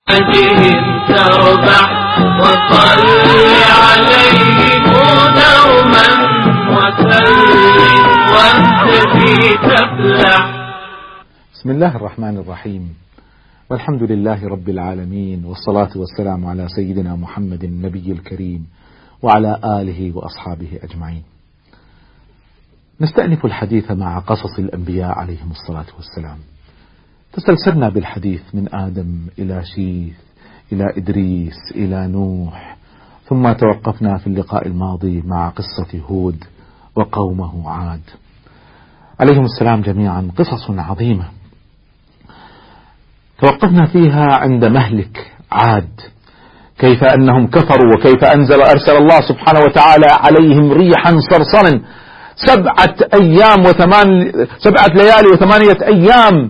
بهم تربح وصل عليهم دوما وسلم وانت تفلح. بسم الله الرحمن الرحيم، والحمد لله رب العالمين، والصلاة والسلام على سيدنا محمد النبي الكريم وعلى آله وأصحابه أجمعين. نستأنف الحديث مع قصص الأنبياء عليهم الصلاة والسلام. تسلسلنا بالحديث من آدم إلى شيث إلى إدريس إلى نوح، ثم توقفنا في اللقاء الماضي مع قصة هود وقومه عاد عليهم السلام جميعا. قصص عظيمة توقفنا فيها عند مهلك عاد، كيف أنهم كفروا وكيف أرسل الله سبحانه وتعالى عليهم ريحا صرصرا 7 ليالي و8 أيام،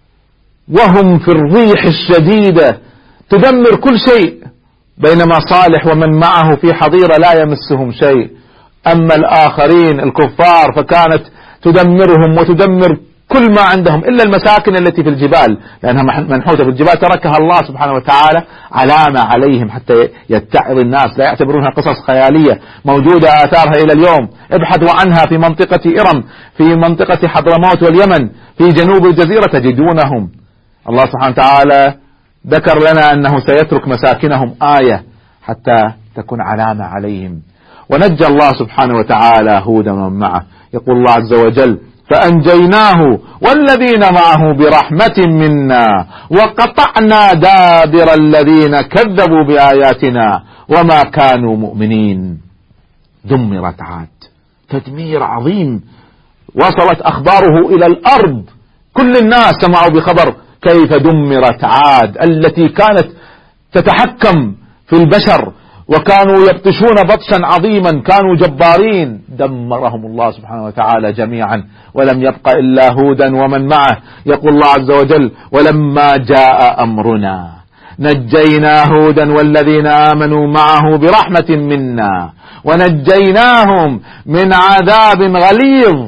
وهم في الريح الشديدة تدمر كل شيء، بينما صالح ومن معه في حظيرة لا يمسهم شيء. أما الآخرين الكفار فكانت تدمرهم وتدمر كل ما عندهم إلا المساكن التي في الجبال، لأنها منحوتة في الجبال تركها الله سبحانه وتعالى علامة عليهم حتى يتعظ الناس، لا يعتبرونها قصص خيالية، موجودة آثارها إلى اليوم. ابحثوا عنها في منطقة إرم، في منطقة حضرموت واليمن، في جنوب الجزيرة تجدونهم. الله سبحانه وتعالى ذكر لنا أنه سيترك مساكنهم آية حتى تكون علامة عليهم. ونجى الله سبحانه وتعالى هودا ومن معه. يقول الله عز وجل: فأنجيناه والذين معه برحمة منا وقطعنا دابر الذين كذبوا بآياتنا وما كانوا مؤمنين. دمرت عاد تدمير عظيم، وصلت أخباره إلى الأرض، كل الناس سمعوا بخبر كيف دمرت عاد التي كانت تتحكم في البشر وكانوا يبطشون بطشا عظيما، كانوا جبارين. دمرهم الله سبحانه وتعالى جميعا ولم يبق إلا هودا ومن معه. يقول الله عز وجل: ولما جاء أمرنا نجينا هودا والذين آمنوا معه برحمة منا ونجيناهم من عذاب غليظ.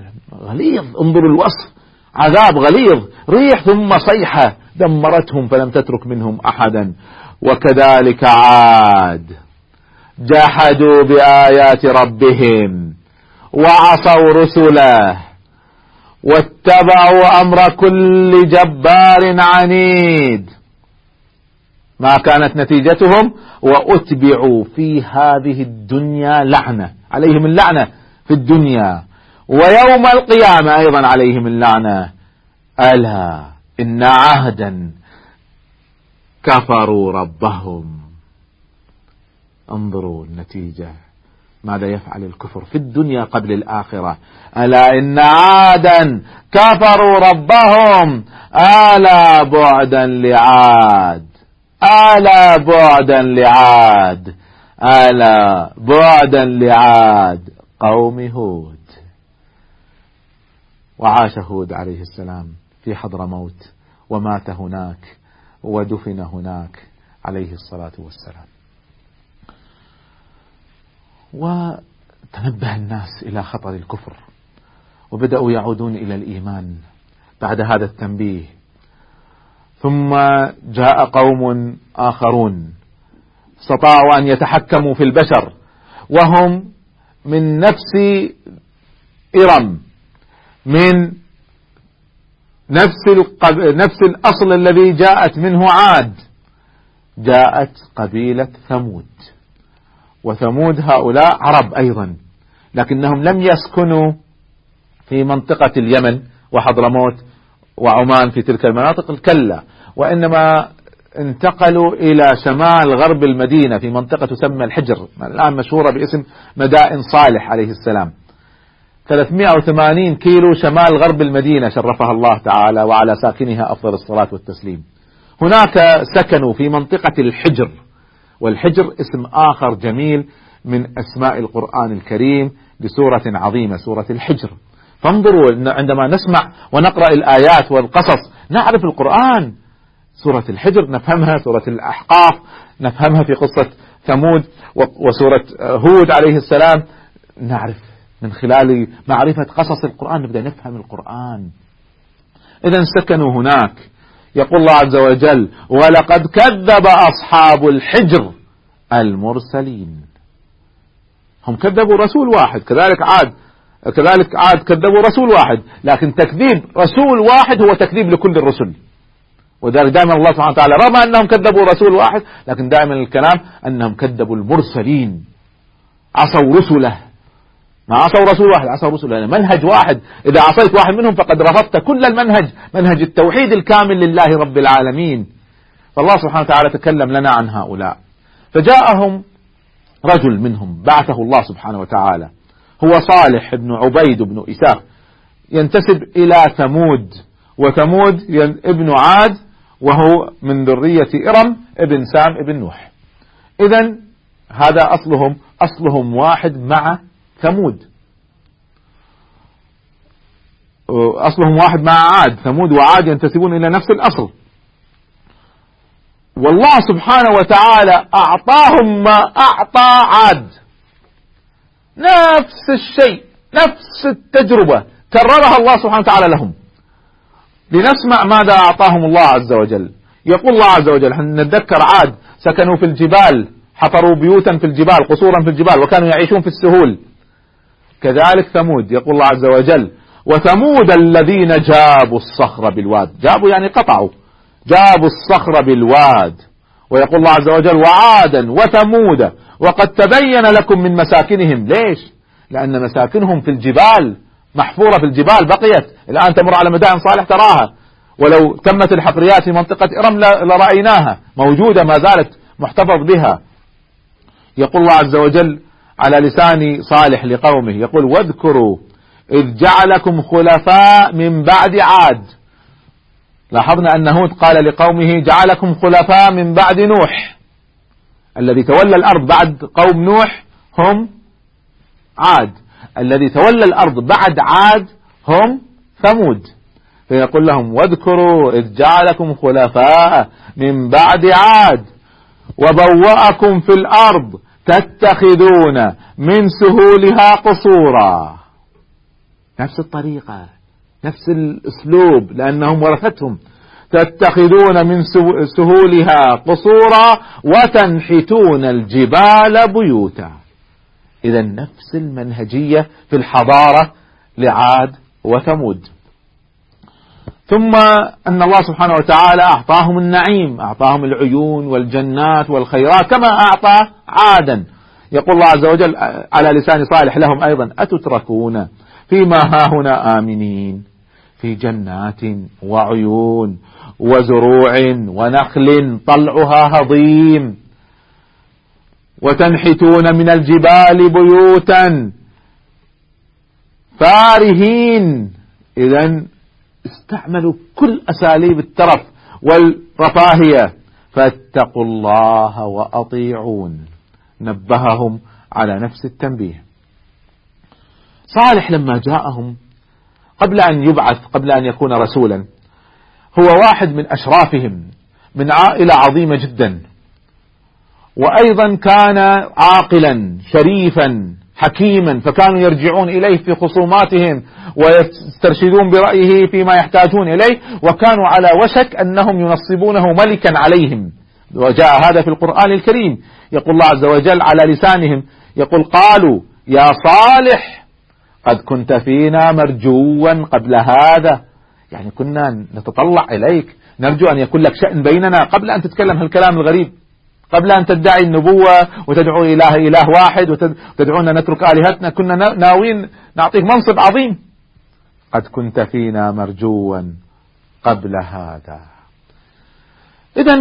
انظروا الوصف، عذاب غليظ، ريح ثم صيحة دمرتهم فلم تترك منهم أحدا. وكذلك عاد جحدوا بآيات ربهم وعصوا رسله واتبعوا أمر كل جبار عنيد. ما كانت نتيجتهم؟ وأتبعوا في هذه الدنيا لعنة، عليهم اللعنة في الدنيا، ويوم القيامة أيضا عليهم اللعنة. ألا إن عهدا كفروا ربهم. انظروا النتيجة، ماذا يفعل الكفر في الدنيا قبل الآخرة. ألا إن عادا كفروا ربهم ألا بعدا لعاد، ألا بعدا لعاد، ألا بعدا لعاد قوم هود. وعاش هود عليه السلام في حضرموت ومات هناك ودفن هناك عليه الصلاة والسلام. وتنبه الناس إلى خطر الكفر وبدأوا يعودون إلى الإيمان بعد هذا التنبيه. ثم جاء قوم آخرون استطاعوا أن يتحكموا في البشر، وهم من نفس إرم، من نفس الأصل الذي جاءت منه عاد. جاءت قبيلة ثمود، وثمود هؤلاء عرب أيضا، لكنهم لم يسكنوا في منطقة اليمن وحضرموت وعمان في تلك المناطق الكلة، وإنما انتقلوا إلى شمال غرب المدينة في منطقة تسمى الحجر، الآن مشهورة باسم مدائن صالح عليه السلام. 380 كيلو شمال غرب المدينة شرفها الله تعالى، وعلى ساكنها أفضل الصلاة والتسليم. هناك سكنوا في منطقة الحجر، والحجر اسم آخر جميل من أسماء القرآن الكريم لسورة عظيمة، سورة الحجر. فانظروا عندما نسمع ونقرأ الآيات والقصص نعرف القرآن. سورة الحجر نفهمها، سورة الأحقاف نفهمها في قصة ثمود، وسورة هود عليه السلام نعرف من خلال معرفة قصص القرآن نبدأ نفهم القرآن. إذن سكنوا هناك يقول الله عز وجل: ولقد كذب أصحاب الحجر المرسلين. هم كذبوا رسول واحد، كذلك عاد كذبوا رسول واحد، لكن تكذيب رسول واحد هو تكذيب لكل الرسل. وذلك دائما الله سبحانه وتعالى رغم أنهم كذبوا رسول واحد، لكن دائما الكلام أنهم كذبوا المرسلين، عصوا رسله. ما عصوا رسول واحد، عصوا رسله، منهج واحد. إذا عصيت واحد منهم فقد رفضت كل المنهج، منهج التوحيد الكامل لله رب العالمين. فالله سبحانه وتعالى تكلم لنا عن هؤلاء. فجاءهم رجل منهم بعثه الله سبحانه وتعالى، هو صالح بن عبيد بن إساف، ينتسب إلى ثمود، وثمود ابن عاد، وهو من ذرية إرم ابن سام ابن نوح. إذن هذا أصلهم واحد مع ثمود، أصلهم واحد مع عاد. ثمود وعاد ينتسبون إلى نفس الأصل. والله سبحانه وتعالى أعطاهم ما أعطى عاد، نفس الشيء، نفس التجربة كررها الله سبحانه وتعالى لهم. لنسمع ماذا أعطاهم الله عز وجل. يقول الله عز وجل، نتذكر عاد سكنوا في الجبال، حفروا بيوتا في الجبال، قصورا في الجبال، وكانوا يعيشون في السهول. كذلك ثمود، يقول الله عز وجل: وثمود الذين جابوا الصخر بالواد. جابوا يعني قطعوا، جابوا الصخر بالواد. ويقول الله عز وجل: وعادا وثمود وقد تبين لكم من مساكنهم. ليش؟ لأن مساكنهم في الجبال، محفورة في الجبال، بقيت الآن تمر على مدائن صالح تراها، ولو تمت الحفريات في منطقة إرم لرأيناها، موجودة ما زالت محتفظ بها. يقول الله عز وجل على لسان صالح لقومه، يقول: واذكروا إذ جعلكم خلفاء من بعد عاد. لاحظنا أن هود قال لقومه: جعلكم خلفاء من بعد نوح. الذي تولى الأرض بعد قوم نوح هم عاد، الذي تولى الأرض بعد عاد هم ثمود. فيقول لهم: واذكروا إذ جعلكم خلفاء من بعد عاد وبوأكم في الأرض تتخذون من سهولها قصورا. نفس الطريقة، نفس الأسلوب، لأنهم ورثتهم. تتخذون من سهولها قصورا وتنحتون الجبال بيوتا. إذا نفس المنهجية في الحضارة لعاد وثمود. ثم أن الله سبحانه وتعالى أعطاهم النعيم، أعطاهم العيون والجنات والخيرات كما أعطى عادا. يقول الله عز وجل على لسان صالح لهم أيضا: أتتركون فيما هاهنا آمنين في جنات وعيون وزروع ونخل طلعها هضيم وتنحتون من الجبال بيوتا فارهين. إذن استعملوا كل أساليب الترف والرفاهية. فاتقوا الله وأطيعون. نبههم على نفس التنبيه. صالح لما جاءهم قبل أن يبعث، قبل أن يكون رسولا، هو واحد من أشرافهم، من عائلة عظيمة جدا، وأيضا كان عاقلا شريفا حكيما، فكانوا يرجعون إليه في خصوماتهم ويسترشدون برأيه فيما يحتاجون إليه، وكانوا على وشك أنهم ينصبونه ملكا عليهم. وجاء هذا في القرآن الكريم. يقول الله عز وجل على لسانهم، يقول: قالوا يا صالح قد كنت فينا مرجوا قبل هذا. يعني كنا نتطلع إليك، نرجو أن يكون لك شأن بيننا قبل أن تتكلم هالكلام الغريب، قبل أن تدعي النبوة وتدعو إله واحد وتدعونا نترك آلهتنا. كنا ناويين نعطيك منصب عظيم. قد كنت فينا مرجوا قبل هذا. إذن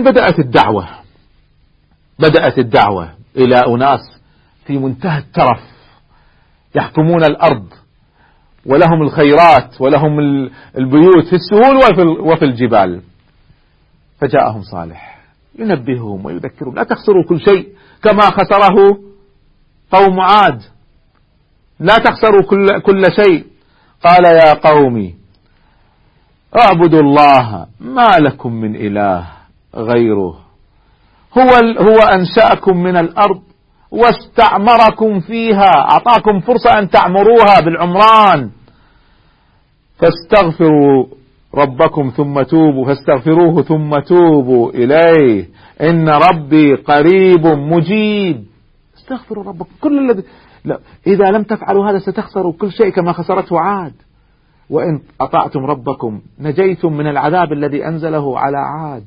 بدأت الدعوة إلى أناس في منتهى الترف، يحكمون الأرض ولهم الخيرات ولهم البيوت في السهول وفي الجبال. فجاءهم صالح ينبههم ويذكرهم: لا تخسروا كل شيء كما خسره قوم عاد، لا تخسروا كل شيء. قال: يا قوم اعبدوا الله ما لكم من إله غيره، هو أنشأكم من الأرض واستعمركم فيها، أعطاكم فرصة أن تعمروها بالعمران، فاستغفروا ربكم ثم توبوا فاستغفروه ثم توبوا إليه إن ربي قريب مجيب. استغفروا ربكم. كل الذي لا، إذا لم تفعلوا هذا ستخسروا كل شيء كما خسرته عاد. وإن أطعتم ربكم نجيتم من العذاب الذي أنزله على عاد.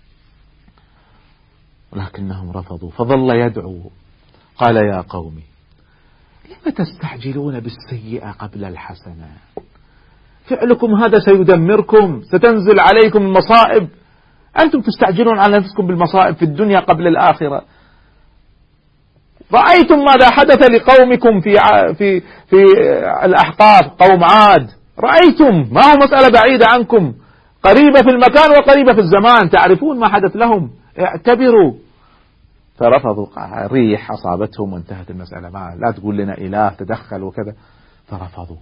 ولكنهم رفضوا فظل يدعو. قال يا قوم لم تستعجلون بالسيئة قبل الحسنة؟ فعلكم هذا سيدمركم، ستنزل عليكم المصائب. أنتم تستعجلون على نفسكم بالمصائب في الدنيا قبل الآخرة. رأيتم ماذا حدث لقومكم في الأحقاف، قوم عاد. رأيتم، ما هو مسألة بعيدة عنكم، قريبة في المكان وقريبة في الزمان، تعرفون ما حدث لهم، اعتبروا. فرفضوا، ريح أصابتهم وانتهت المسألة. ما لا تقول لنا إله تدخل وكذا. فرفضوا.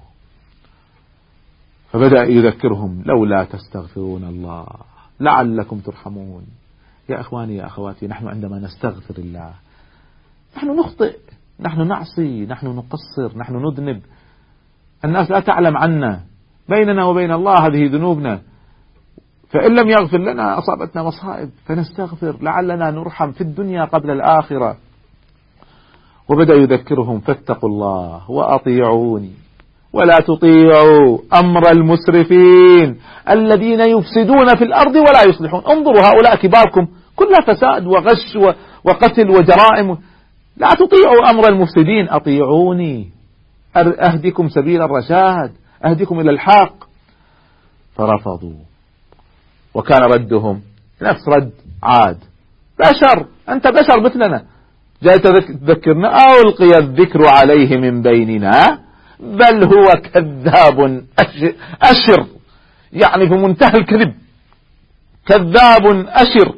فبدأ يذكرهم لولا تستغفرون الله لعلكم ترحمون. يا أخواني يا أخواتي، نحن عندما نستغفر الله نحن نخطئ، نحن نعصي، نحن نقصر، نحن نذنب. الناس لا تعلم عنا، بيننا وبين الله هذه ذنوبنا. فإن لم يغفر لنا أصابتنا مصائب، فنستغفر لعلنا نرحم في الدنيا قبل الآخرة. وبدأ يذكرهم فاتقوا الله وأطيعوني ولا تطيعوا أمر المسرفين الذين يفسدون في الأرض ولا يصلحون. انظروا هؤلاء كباركم كلها فساد وغش وقتل وجرائم. لا تطيعوا أمر المفسدين، أطيعوني أهدكم سبيل الرشاد، أهدكم إلى الحق. فرفضوا. وكان ردهم نفس رد عاد. بشر، أنت بشر مثلنا، جاي تذكرنا ألقي الذكر عليه من بيننا بل هو كذاب أشر. يعني في منتهى الكذب، كذاب أشر.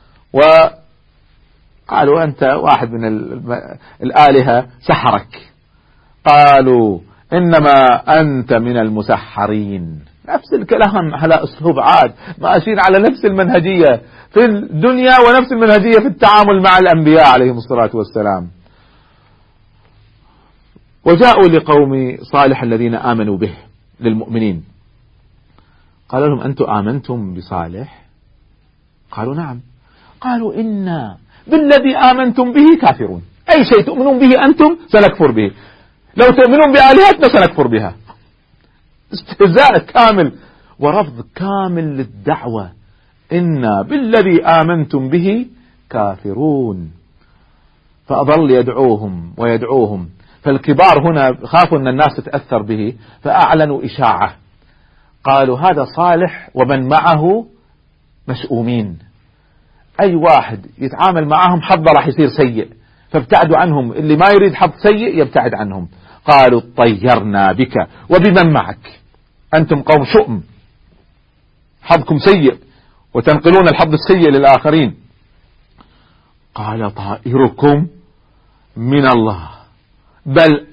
وقالوا أنت واحد من الآلهة سحرك. قالوا إنما أنت من المسحرين. نفس الكلام على أسلوب عاد، ماشيين على نفس المنهجية في الدنيا ونفس المنهجية في التعامل مع الأنبياء عليهم الصلاة والسلام. وجاءوا لقوم صالح الذين آمنوا به، للمؤمنين. قال لهم أنتم آمنتم بصالح؟ قالوا نعم. قالوا إنا بالذي آمنتم به كافرون. أي شيء تؤمنون به أنتم سنكفر به، لو تؤمنون بآلهتنا سنكفر بها. استهزاء كامل ورفض كامل للدعوة. إنا بالذي آمنتم به كافرون. فأظل يدعوهم ويدعوهم. فالكبار هنا خافوا أن الناس تتأثر به، فأعلنوا إشاعة. قالوا هذا صالح ومن معه مشؤومين، أي واحد يتعامل معهم حظه راح يصير سيء، فابتعدوا عنهم. اللي ما يريد حظ سيء يبتعد عنهم. قالوا طيرنا بك وبمن معك، أنتم قوم شؤم، حظكم سيء وتنقلون الحظ السيء للآخرين. قال طائركم من الله بل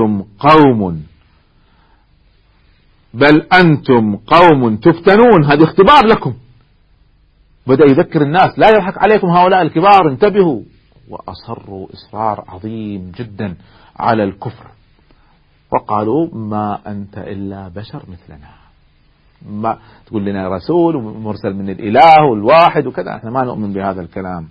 أنتم قوم تفتنون. هذا اختبار لكم. بدأ يذكر الناس لا يضحك عليكم هؤلاء الكبار، انتبهوا. وأصروا إصرار عظيم جدا على الكفر. وقالوا ما أنت إلا بشر مثلنا، ما تقول لنا رسول ومرسل من الإله والواحد وكذا، احنا ما نؤمن بهذا الكلام.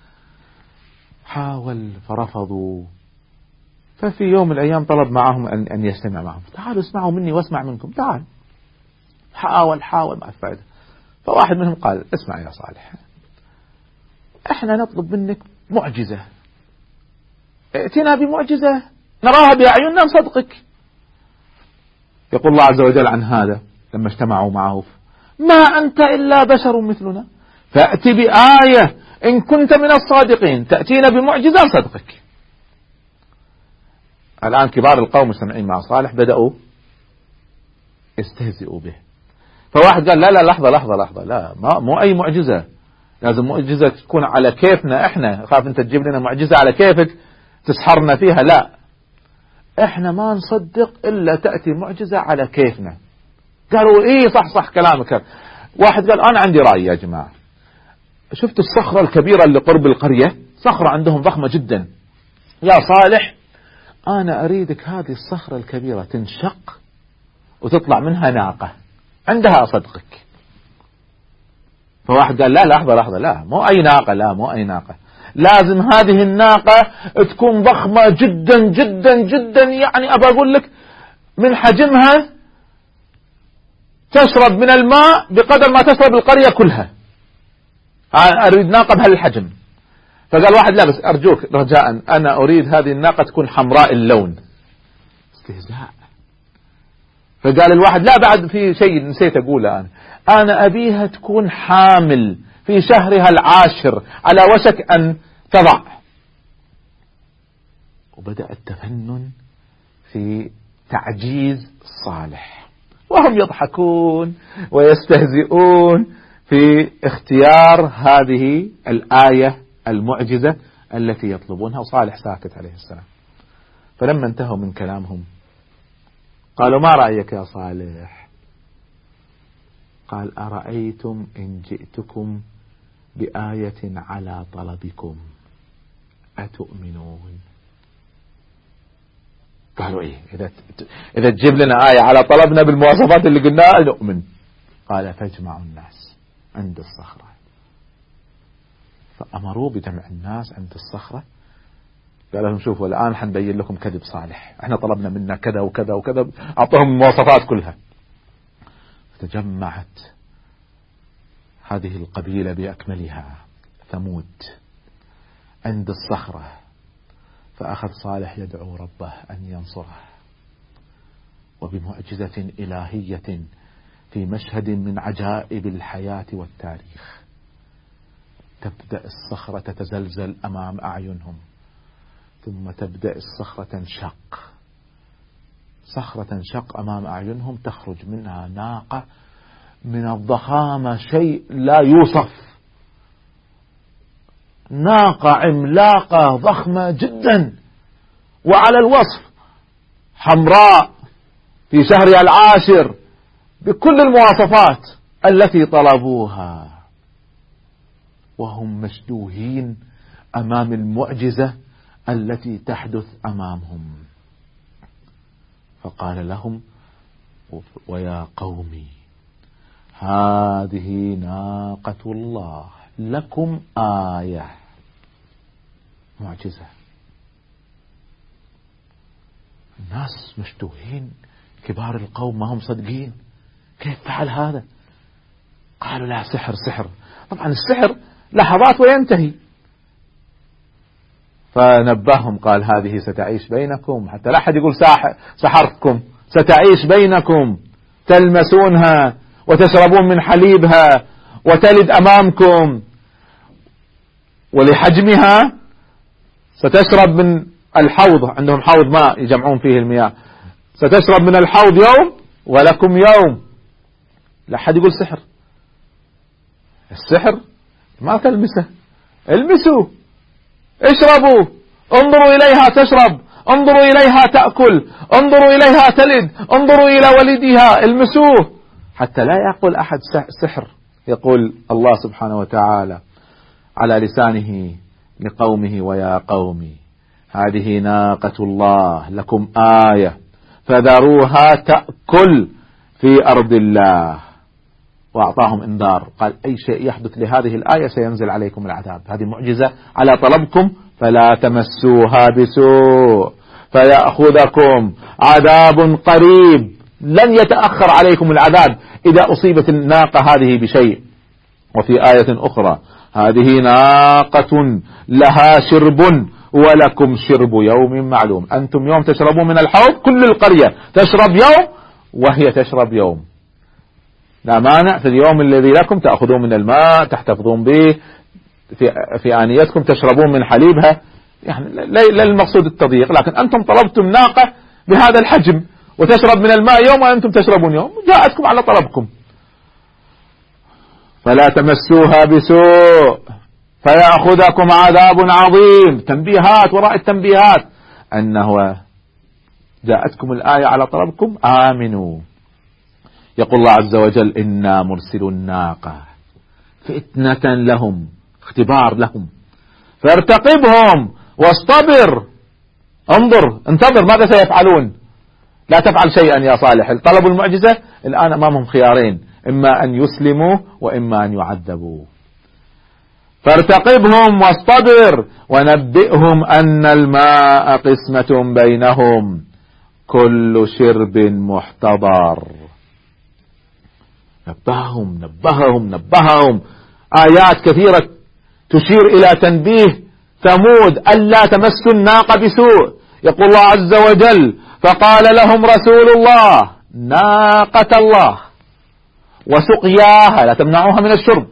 حاول فرفضوا. ففي يوم من الأيام طلب معهم أن يستمع معهم. تعالوا اسمعوا مني واسمع منكم، تعال. حاول ما فائدة. فواحد منهم قال اسمع يا صالح، احنا نطلب منك معجزة، ائتنا بمعجزة نراها بأعيننا نصدقك. يقول الله عز وجل عن هذا لما اجتمعوا معه ما أنت إلا بشر مثلنا فأت بآية إن كنت من الصادقين، تأتينا بمعجزة نصدقك. الآن كبار القوم مجتمعين مع صالح بدأوا يستهزئوا به. فواحد قال لا لحظة لا، مو أي معجزة، لازم معجزة تكون على كيفنا احنا. خاف انت تجيب لنا معجزة على كيفك تسحرنا فيها، لا، احنا ما نصدق الا تأتي معجزة على كيفنا. قالوا ايه صح كلامك. واحد قال انا عندي رأي يا جماعة، شفت الصخرة الكبيرة اللي قرب القرية، صخرة عندهم ضخمة جدا، يا صالح انا اريدك هذه الصخرة الكبيرة تنشق وتطلع منها ناقة، عندها اصدقك. فواحد قال لا لحظة لا مو أي ناقة، لا مو أي ناقة، لازم هذه الناقة تكون ضخمة جدا جدا جدا، يعني أبى أقول لك من حجمها تشرب من الماء بقدر ما تشرب القرية كلها، أريد ناقة بهالحجم. فقال واحد لا بس أرجوك رجاء أنا أريد هذه الناقة تكون حمراء اللون. استهزاء. فقال الواحد لا بعد في شيء نسيت أقوله، أنا أبيها تكون حامل في شهرها العاشر على وشك أن تضع. وبدأ التفنن في تعجيز صالح، وهم يضحكون ويستهزئون في اختيار هذه الآية المعجزة التي يطلبونها، وصالح ساكت عليه السلام. فلما انتهوا من كلامهم قالوا ما رأيك يا صالح؟ قال أرأيتم إن جئتكم بآية على طلبكم أتؤمنون؟ قالوا إيه إذا تجيب لنا آية على طلبنا بالمواصفات اللي قلناها نؤمن. قال فاجمعوا الناس عند الصخرة. فأمروا بجمع الناس عند الصخرة. قال لهم شوفوا الآن حنبين لكم كذب صالح، احنا طلبنا منا كذا وكذا وكذا، أعطوهم المواصفات كلها. فتجمعت هذه القبيلة بأكملها ثمود عند الصخرة، فأخذ صالح يدعو ربه أن ينصره، وبمعجزة إلهية في مشهد من عجائب الحياة والتاريخ تبدأ الصخرة تتزلزل أمام أعينهم، ثم تبدأ الصخرة تنشق، صخرة تنشق أمام أعينهم، تخرج منها ناقة من الضخامة شيء لا يوصف، ناقة عملاقة ضخمة جدا وعلى الوصف، حمراء في شهرها العاشر بكل المواصفات التي طلبوها، وهم مشدوهين أمام المعجزة التي تحدث أمامهم. فقال لهم ويا قومي هذه ناقة الله لكم آية، معجزة. الناس مشتوهين، كبار القوم ما هم صدقين، كيف فعل هذا؟ قالوا لا سحر. طبعا السحر لحظات وينتهي. فنبههم قال هذه ستعيش بينكم، حتى لا أحد يقول سحرتكم، ستعيش بينكم، تلمسونها وتشربون من حليبها وتلد أمامكم، ولحجمها ستشرب من الحوض، عندهم حوض ماء يجمعون فيه المياه، ستشرب من الحوض يوم ولكم يوم. لا أحد يقول سحر. السحر ما تلمسه، المسوا، اشربوا، انظروا إليها تشرب، انظروا إليها تأكل، انظروا إليها تلد، انظروا إلى ولدها، المسوه، حتى لا يقول أحد سحر. يقول الله سبحانه وتعالى على لسانه لقومه ويا قومي هذه ناقة الله لكم آية فذروها تأكل في أرض الله. وأعطاهم إنذار، قال أي شيء يحدث لهذه الآية سينزل عليكم العذاب، هذه معجزة على طلبكم فلا تمسوها بسوء فيأخذكم عذاب قريب، لن يتأخر عليكم العذاب إذا أصيبت الناقة هذه بشيء. وفي آية أخرى هذه ناقة لها شرب ولكم شرب يوم معلوم، أنتم يوم تشربون من الحوض كل القرية تشرب يوم وهي تشرب يوم، لا مانع. في اليوم الذي لكم تأخذون من الماء تحتفظون به في آنيتكم، تشربون من حليبها، يعني لا المقصود التضييق، لكن أنتم طلبتم ناقة بهذا الحجم وتشرب من الماء يوم وأنتم تشربون يوم، جاءتكم على طلبكم. فلا تمسوها بسوء فيأخذكم عذاب عظيم. تنبيهات وراء التنبيهات، أنه جاءتكم الآية على طلبكم آمنوا. يقول الله عز وجل إنا مرسل الناقة فتنة لهم، اختبار لهم، فارتقبهم واصطبر، انتظر ماذا سيفعلون. لا تفعل شيئا يا صالح، طلبوا المعجزة، الآن أمامهم خيارين، إما أن يسلموا وإما أن يعذبوا. فارتقبهم واصطبر ونبئهم أن الماء قسمة بينهم كل شرب محتضر. نبههم آيات كثيرة تشير إلى تنبيه ثمود ألا تمسوا الناقة بسوء. يقول الله عز وجل: فقال لهم رسول الله ناقة الله وسقياها لا تمنعوها من الشرب.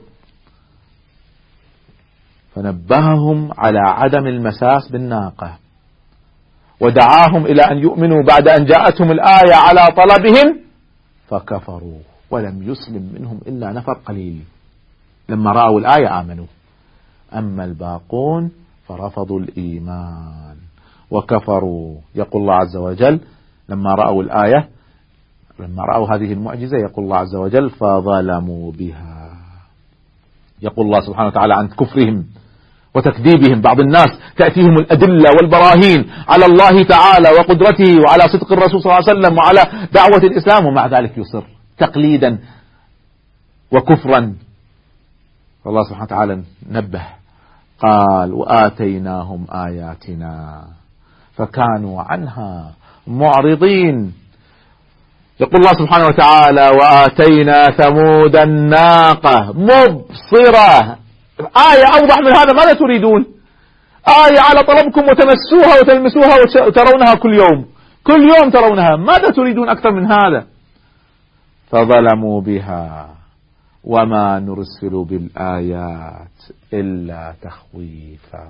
فنبههم على عدم المساس بالناقة، ودعاهم إلى أن يؤمنوا بعد أن جاءتهم الآية على طلبهم فكفروا، ولم يسلم منهم إلا نفر قليل. لما رأوا الآية آمنوا، أما الباقون فرفضوا الإيمان وكفروا. يقول الله عز وجل لما رأوا الآية، لما رأوا هذه المعجزة، يقول الله عز وجل: فظلموا بها. يقول الله سبحانه وتعالى عن كفرهم وتكذيبهم. بعض الناس تأتيهم الأدلة والبراهين على الله تعالى وقدرته وعلى صدق الرسول صلى الله عليه وسلم وعلى دعوة الإسلام، ومع ذلك يصر تقليدا وكفرا. الله سبحانه وتعالى نبه قال: وآتيناهم آياتنا فكانوا عنها معرضين. يقول الله سبحانه وتعالى: وآتينا ثمود الناقة مبصرة. آية أوضح من هذا ماذا تريدون؟ آية على طلبكم وتمسوها وتلمسوها وترونها كل يوم ترونها، ماذا تريدون أكثر من هذا؟ فظلموا بها وما نرسل بالآيات إلا تخويفا.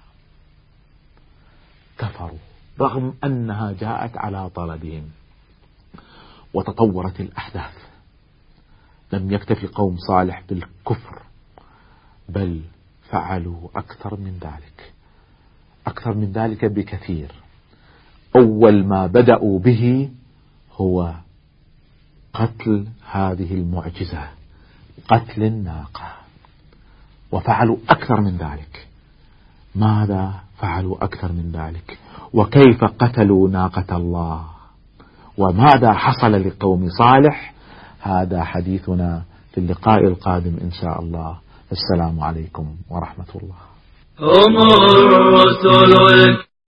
كفروا رغم أنها جاءت على طلبهم. وتطورت الأحداث، لم يكتفي قوم صالح بالكفر، بل فعلوا أكثر من ذلك بكثير. أول ما بدأوا به هو قتل هذه المعجزة، قتل الناقة، وفعلوا أكثر من ذلك. ماذا فعلوا أكثر من ذلك؟ وكيف قتلوا ناقة الله؟ وماذا حصل لقوم صالح؟ هذا حديثنا في اللقاء القادم إن شاء الله. السلام عليكم ورحمة الله. هم الرسل